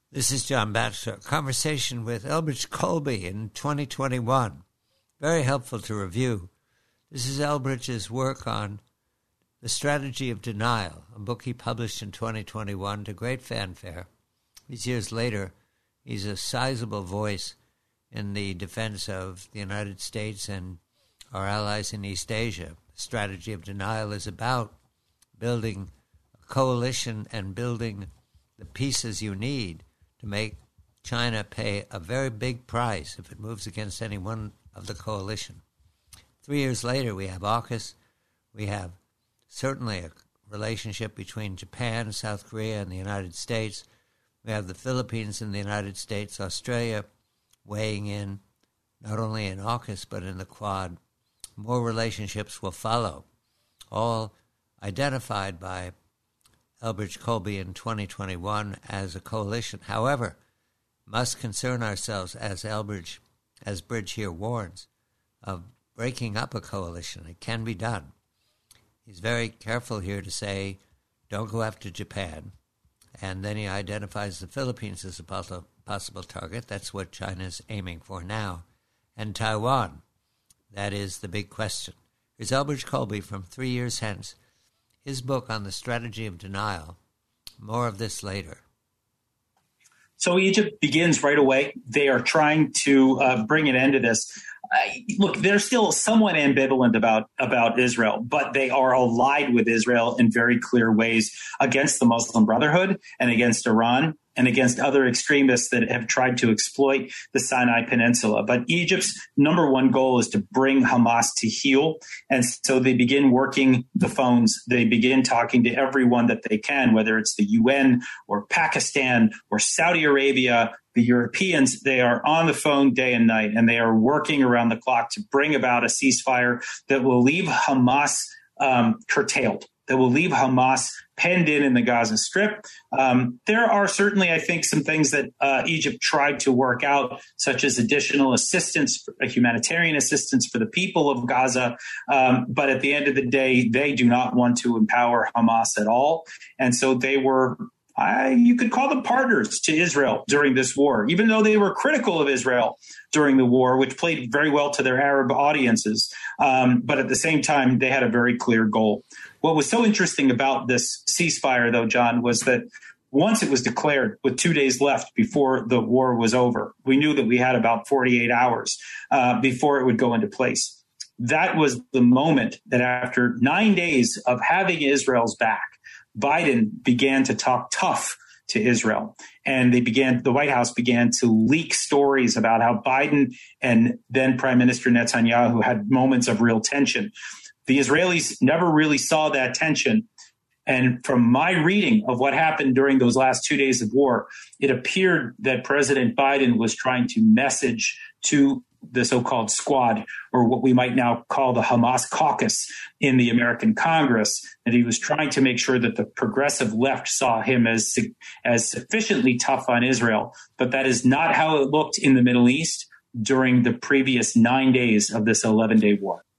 This is John Batchelor. Conversation with Elbridge Colby in 2021. Very helpful to review. This is Elbridge's work on The Strategy of Denial, a book he published in 2021 to great fanfare. These years later, he's a sizable voice in the defense of the United States and our allies in East Asia. The Strategy of Denial is about building a coalition and building the pieces you need to make China pay a very big price if it moves against any one of the coalition. 3 years later, we have AUKUS. We have certainly a relationship between Japan, South Korea, and the United States. We have the Philippines and the United States, Australia weighing in, not only in AUKUS, but in the Quad. More relationships will follow, all identified by Elbridge Colby in 2021 as a coalition. However, must concern ourselves, as Bridge here warns, of breaking up a coalition. It can be done. He's very careful here to say, don't go after Japan. And then he identifies the Philippines as a possible target. That's what China's aiming for now. And Taiwan. That is the big question. Here's Elbridge Colby from 3 years hence. His book on the strategy of denial. More of this later. So Egypt begins right away. They are trying to bring an end to this. Look, they're still somewhat ambivalent about Israel, but they are allied with Israel in very clear ways against the Muslim Brotherhood and against Iran and against other extremists that have tried to exploit the Sinai Peninsula. But Egypt's number one goal is to bring Hamas to heel. And so they begin working the phones. They begin talking to everyone that they can, whether it's the UN or Pakistan or Saudi Arabia, the Europeans. They are on the phone day and night, and they are working around the clock to bring about a ceasefire that will leave Hamas curtailed, that will leave Hamas penned in the Gaza Strip. There are certainly, I think, some things that Egypt tried to work out, such as additional assistance, humanitarian assistance for the people of Gaza. But at the end of the day, they do not want to empower Hamas at all. And so they were, you could call them partners to Israel during this war, even though they were critical of Israel during the war, which played very well to their Arab audiences. But at the same time, they had a very clear goal. What was so interesting about this ceasefire, though, John, was that once it was declared with 2 days left before the war was over, we knew that we had about 48 hours before it would go into place. That was the moment that after 9 days of having Israel's back, Biden began to talk tough to Israel. And the White House began to leak stories about how Biden and then Prime Minister Netanyahu had moments of real tension. The Israelis never really saw that tension. And from my reading of what happened during those last 2 days of war, it appeared that President Biden was trying to message to the so-called squad, or what we might now call the Hamas caucus in the American Congress, that he was trying to make sure that the progressive left saw him as sufficiently tough on Israel. But that is not how it looked in the Middle East during the previous 9 days of this 11-day war.